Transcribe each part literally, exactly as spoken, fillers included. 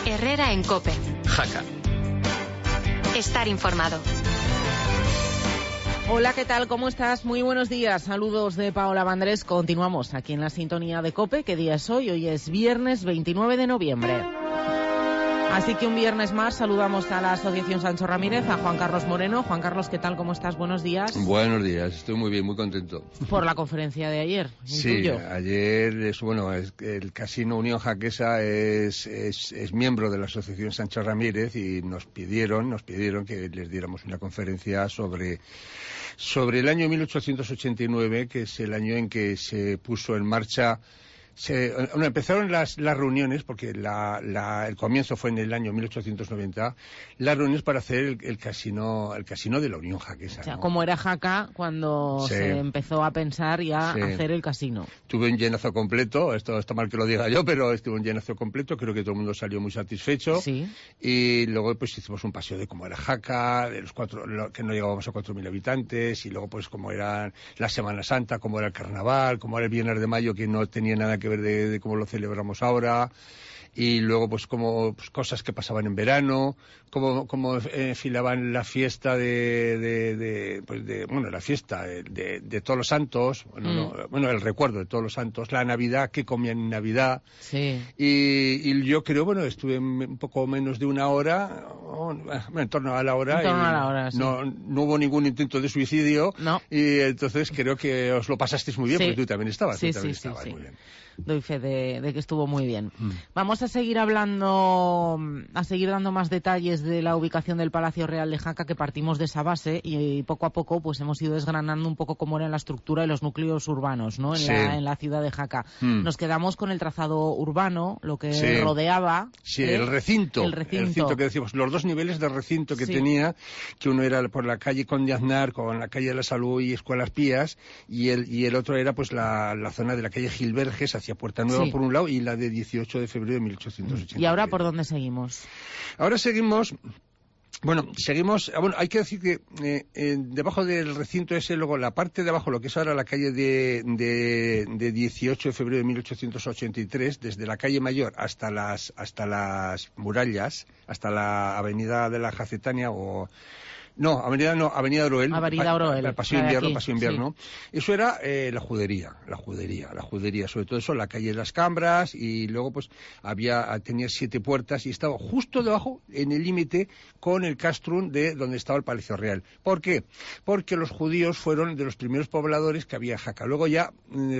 Herrera en COPE. Jaca. Estar informado. Hola, ¿qué tal? ¿Cómo estás? Muy buenos días. Saludos de Paola Vandrés. Continuamos aquí en la sintonía de COPE. ¿Qué día es hoy? Hoy es viernes veintinueve de noviembre. Así que un viernes más saludamos a la Asociación Sancho Ramírez, a Juan Carlos Moreno. Juan Carlos, ¿qué tal? ¿Cómo estás? Buenos días. Buenos días, estoy muy bien, muy contento. Por la conferencia de ayer. Sí, tuyo. ayer, es, bueno, es, el Casino Unión Jaquesa es, es, es miembro de la Asociación Sancho Ramírez y nos pidieron, nos pidieron que les diéramos una conferencia sobre, sobre el año mil ochocientos ochenta y nueve, que es el año en que se puso en marcha. Se, bueno, empezaron las, las reuniones, porque la, la, el comienzo fue en el año mil ochocientos noventa, las reuniones para hacer el, el casino el casino de la Unión Jaquesa. O sea, ¿no? como era Jaca cuando sí. se empezó a pensar y a sí. hacer el casino. Tuve un llenazo completo, esto está mal que lo diga yo, pero estuve un llenazo completo, creo que todo el mundo salió muy satisfecho. Sí. Y luego pues hicimos un paseo de cómo era Jaca, de los cuatro, lo, que no llegábamos a cuatro mil habitantes, y luego pues cómo era la Semana Santa, cómo era el Carnaval, cómo era el Viernes de Mayo, que no tenía nada que ver de, de cómo lo celebramos ahora, y luego pues como pues, cosas que pasaban en verano, cómo, cómo enfilaban la fiesta de, de, de, pues de bueno, la fiesta de, de, de Todos los Santos, bueno, mm. no, bueno, el recuerdo de Todos los Santos, la Navidad, qué comían en Navidad, sí. y, y yo creo, bueno, estuve un poco menos de una hora, en torno a la hora, en torno y a la hora, sí. no, no hubo ningún intento de suicidio, no. Y entonces creo que os lo pasasteis muy bien, sí. porque tú también estabas, sí, tú también sí, estabas sí, muy sí. bien. Doy fe de, de que estuvo muy bien. Mm. Vamos a seguir hablando, a seguir dando más detalles de la ubicación del Palacio Real de Jaca, que partimos de esa base y poco a poco pues hemos ido desgranando un poco cómo era la estructura de los núcleos urbanos, ¿no? En, sí. la, en la ciudad de Jaca. Mm. Nos quedamos con el trazado urbano, lo que sí. rodeaba. Sí, ¿eh? el recinto. El recinto. El recinto que decimos, los dos niveles de recinto que sí. tenía, que uno era por la calle Conde Aznar, con la calle de la Salud y Escuelas Pías, y el, y el otro era pues la, la zona de la calle Gilberges hacia Puerta Nueva sí. por un lado, y la de dieciocho de febrero de mil ochocientos ochenta y nueve. ¿Y ahora por dónde seguimos? Ahora seguimos... Bueno, seguimos, bueno, hay que decir que eh, eh, debajo del recinto ese, luego la parte de abajo, lo que es ahora la calle de, de, de dieciocho de febrero de mil ochocientos ochenta y tres, desde la calle Mayor hasta las, hasta las murallas, hasta la avenida de la Jacetania o... No, Avenida no, Avenida Oroel. Avenida Oroel. Pa, Paseo Invierno, Paseo Invierno. Sí. Eso era eh, la judería, la judería, la judería. Sobre todo eso, la calle de las Cambras, y luego pues había, tenía siete puertas y estaba justo debajo, en el límite, con el castrum de donde estaba el Palacio Real. ¿Por qué? Porque los judíos fueron de los primeros pobladores que había en Jaca. Luego ya,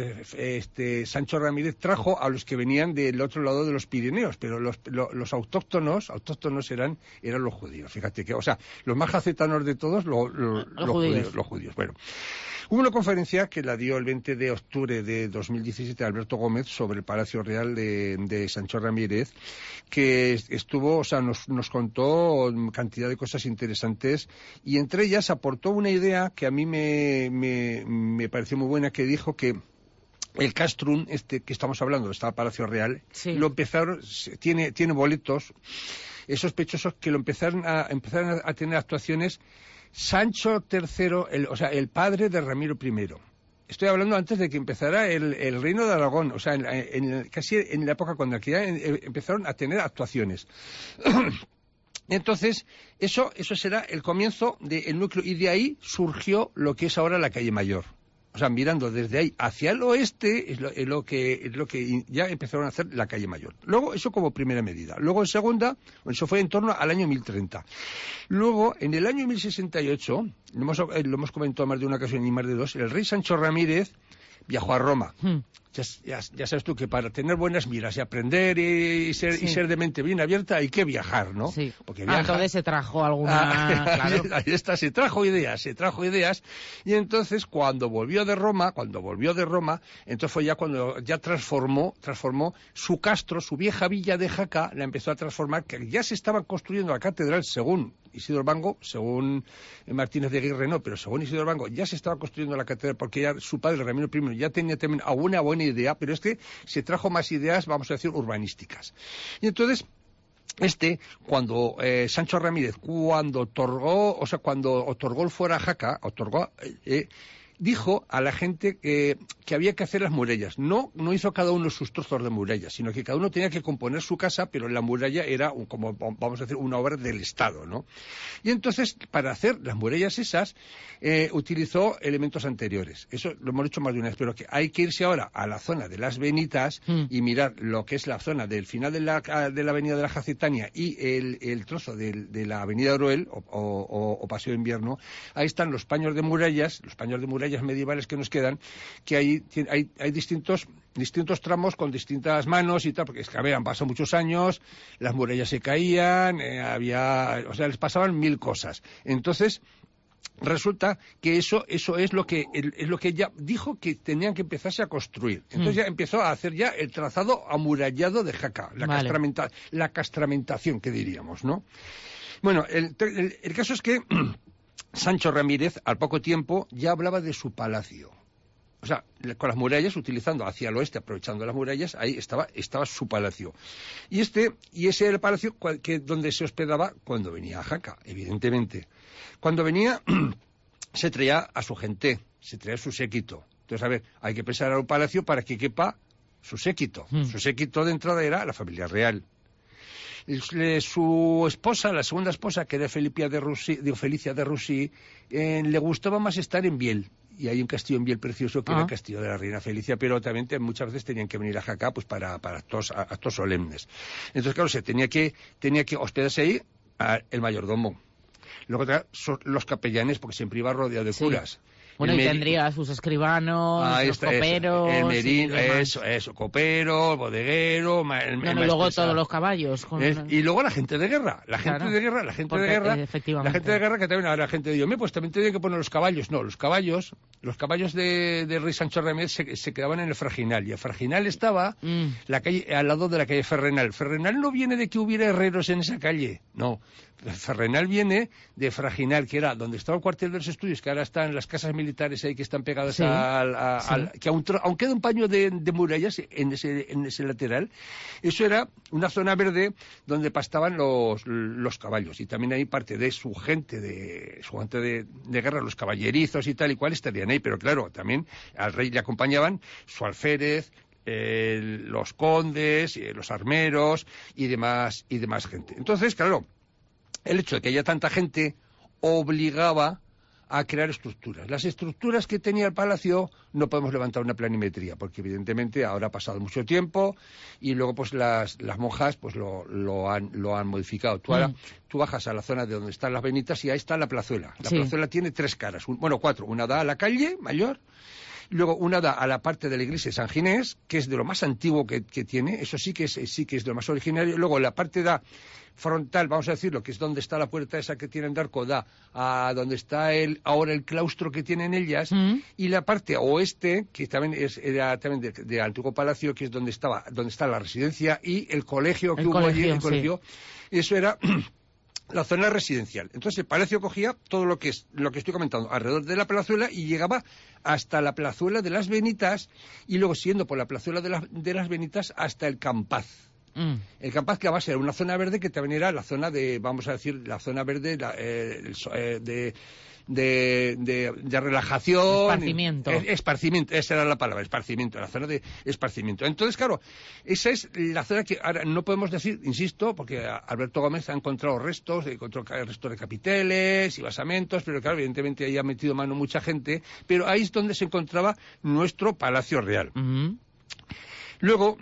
este, Sancho Ramírez trajo a los que venían del otro lado de los Pirineos, pero los, los, los autóctonos, autóctonos eran, eran los judíos. Fíjate que, o sea, los más jacetanos de todos lo, lo, los, los, judíos. Judíos, los judíos. Bueno, hubo una conferencia que la dio el veinte de octubre de dos mil diecisiete Alberto Gómez sobre el Palacio Real de, de Sancho Ramírez, que estuvo, o sea, nos, nos contó cantidad de cosas interesantes, y entre ellas aportó una idea que a mí me, me, me pareció muy buena, que dijo que el castrum, este que estamos hablando, está el Palacio Real, sí. lo empezaron, tiene, tiene boletos, es sospechoso que lo empezaron a, empezaron a, a tener actuaciones Sancho tercero, el, o sea, el padre de Ramiro primero. Estoy hablando antes de que empezara el, el reino de Aragón, o sea, en, en, casi en la época cuando aquí empezaron a tener actuaciones. Entonces, eso, eso será el comienzo del núcleo, y de ahí surgió lo que es ahora la calle Mayor. O sea, mirando desde ahí hacia el oeste es lo, es lo que es lo que ya empezaron a hacer la calle Mayor. Luego, eso como primera medida. Luego, en segunda, eso fue en torno al año mil treinta. Luego, en el año mil sesenta y ocho, lo hemos, lo hemos comentado más de una ocasión y más de dos, el rey Sancho Ramírez viajó a Roma. Hmm. Ya, ya, ya sabes tú que para tener buenas miras y aprender y, y, ser, sí. y ser de mente bien abierta hay que viajar, ¿no? Sí. Porque viaja... Ah, entonces se trajo alguna... Ah, claro. Ahí está, se trajo ideas, se trajo ideas, y entonces cuando volvió de Roma, cuando volvió de Roma, entonces fue ya cuando ya transformó, transformó su castro, su vieja villa de Jaca, la empezó a transformar, que ya se estaba construyendo la catedral según Isidro Bango, según Martínez de Aguirre no, pero según Isidro Bango ya se estaba construyendo la catedral, porque ya su padre Ramiro primero ya tenía también alguna buena idea, pero es que se trajo más ideas, vamos a decir, urbanísticas. Y entonces, este, cuando eh, Sancho Ramírez, cuando otorgó, o sea, cuando otorgó el fuera a Jaca, otorgó, eh, dijo a la gente que, que había que hacer las murallas. No, no hizo cada uno sus trozos de muralla, sino que cada uno tenía que componer su casa, pero la muralla era, un, como vamos a decir, una obra del Estado, ¿no? Y entonces, para hacer las murallas esas, eh, utilizó elementos anteriores. Eso lo hemos hecho más de una vez, pero que hay que irse ahora a la zona de las Venitas mm. y mirar lo que es la zona del final de la, de la avenida de la Jacetania y el, el trozo de, de la avenida Oroel, o, o, o Paseo de Invierno. Ahí están los paños de murallas, los paños de murallas medievales que nos quedan, que hay, hay, hay distintos, distintos tramos con distintas manos y tal, porque es que, a ver, han pasado muchos años, las murallas se caían, eh, había, o sea, les pasaban mil cosas. Entonces, resulta que eso eso es lo que es lo que ella dijo que tenían que empezarse a construir. Entonces mm. ya empezó a hacer ya el trazado amurallado de Jaca, la, vale. castramenta, la castramentación que diríamos, ¿no? Bueno, el, el, el caso es que Sancho Ramírez, al poco tiempo, ya hablaba de su palacio. O sea, con las murallas, utilizando hacia el oeste, aprovechando las murallas, ahí estaba, estaba su palacio. Y este, y ese era el palacio que, donde se hospedaba cuando venía a Jaca, evidentemente. Cuando venía, se traía a su gente, se traía su séquito. Entonces, a ver, hay que pensar en un palacio para que quepa su séquito. Mm. Su séquito de entrada era la familia real. Su esposa, la segunda esposa, que era Felicia de Rusí, de Felicia de Rusí, eh, le gustaba más estar en Biel. Y hay un castillo en Biel precioso que ah. era el castillo de la reina Felicia, pero también te, muchas veces tenían que venir a Jaca pues para, para actos, actos solemnes. Entonces, claro, se tenía que, tenía que hospedarse ahí a, el mayordomo. Luego los capellanes, porque siempre iba rodeado de sí. curas. Bueno, y tendría a sus escribanos, ah, sus coperos... Eso, el merino, eso, eso, copero, bodeguero... El, bueno, el y luego todos los caballos. Con... Es, y luego la gente de guerra, la gente claro, de guerra, la gente porque, de guerra... La gente de guerra que también, ahora la gente dice, pues también tienen que poner los caballos. No, los caballos, los caballos de, de Rey Sancho Ramírez se, se quedaban en el Fraginal. Y el Fraginal estaba mm. la calle, al lado de la calle Ferrenal. Ferrenal no viene de que hubiera herreros en esa calle, no. Ferrenal viene de Fraginal, que era donde estaba el cuartel de los estudios, que ahora están las casas militares ahí que están pegadas sí, al, a, sí. al... que aún, aún queda un paño de, de murallas en ese, en ese lateral. Eso era una zona verde donde pastaban los, los caballos. Y también hay parte de su gente, de su gente de, de guerra, los caballerizos y tal y cual estarían ahí. Pero claro, también al rey le acompañaban su alférez, eh, los condes, eh, los armeros y demás, y demás gente. Entonces, claro, el hecho de que haya tanta gente obligaba a crear estructuras. Las estructuras que tenía el palacio no podemos levantar una planimetría, porque evidentemente ahora ha pasado mucho tiempo y luego pues las, las monjas pues lo, lo, han, lo han modificado. Tú, ahora, mm. tú bajas a la zona de donde están las Venitas y ahí está la plazuela. La sí. plazuela tiene tres caras, un, bueno, cuatro. Una da a la calle mayor, luego una da a la parte de la iglesia de San Ginés, que es de lo más antiguo que, que tiene, eso sí que es sí que es de lo más originario. Luego la parte da frontal, vamos a decirlo, que es donde está la puerta esa que tienen de arco, da a donde está el ahora el claustro que tienen ellas, mm. y la parte oeste, que también es era también de, de antiguo palacio, que es donde estaba donde está la residencia y el colegio que el hubo colegio, allí, el sí. colegio, eso era la zona residencial. Entonces el palacio cogía todo lo que es lo que estoy comentando alrededor de la plazuela y llegaba hasta la plazuela de las Venitas y luego siguiendo por la plazuela de, la, de las Venitas hasta el Campaz. Mm. El Campaz, que además era una zona verde que también era la zona de, vamos a decir, la zona verde la, eh, eh, de, de, de, de relajación. Esparcimiento. Eh, esparcimiento, esa era la palabra, esparcimiento, la zona de esparcimiento. Entonces, claro, esa es la zona que ahora no podemos decir, insisto, porque Alberto Gómez ha encontrado restos, ha encontrado restos de capiteles y basamentos, pero claro, evidentemente ahí ha metido mano mucha gente, pero ahí es donde se encontraba nuestro Palacio Real. Uh-huh. Luego,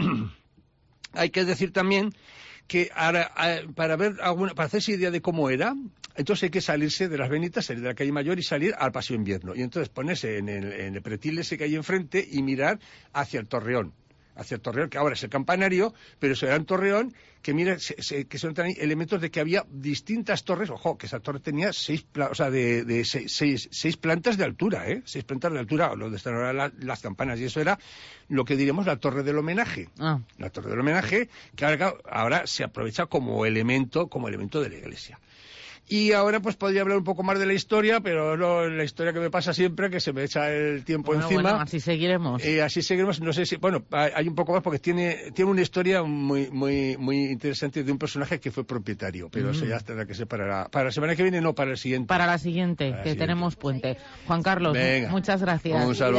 hay que decir también que ahora, para ver alguna, para hacerse idea de cómo era, entonces hay que salirse de las Venitas, salir de la calle Mayor y salir al Paseo Invierno. Y entonces ponerse en el, en el pretil ese que hay enfrente y mirar hacia el Torreón. Hacia el Torreón, que ahora es el campanario, pero eso era un Torreón que mira, se, se, que son también elementos de que había distintas torres. Ojo, que esa torre tenía seis, o sea, de, de seis, seis, seis plantas de altura, ¿eh? Seis plantas de altura, donde están ahora la, las campanas. Y eso era lo que diríamos la torre del homenaje. Ah. La torre del homenaje, que ahora, ahora se aprovecha como elemento, como elemento de la iglesia. Y ahora pues podría hablar un poco más de la historia, pero no la historia que me pasa siempre, que se me echa el tiempo bueno, encima. Bueno, así seguiremos. Y así seguiremos, no sé si, bueno, hay un poco más porque tiene tiene una historia muy muy muy interesante de un personaje que fue propietario, pero mm. eso ya tendrá que ser para la, para la semana que viene, no, para el siguiente. Para la siguiente, para que la siguiente. Tenemos puente. Juan Carlos, Venga, muchas gracias. Un saludo.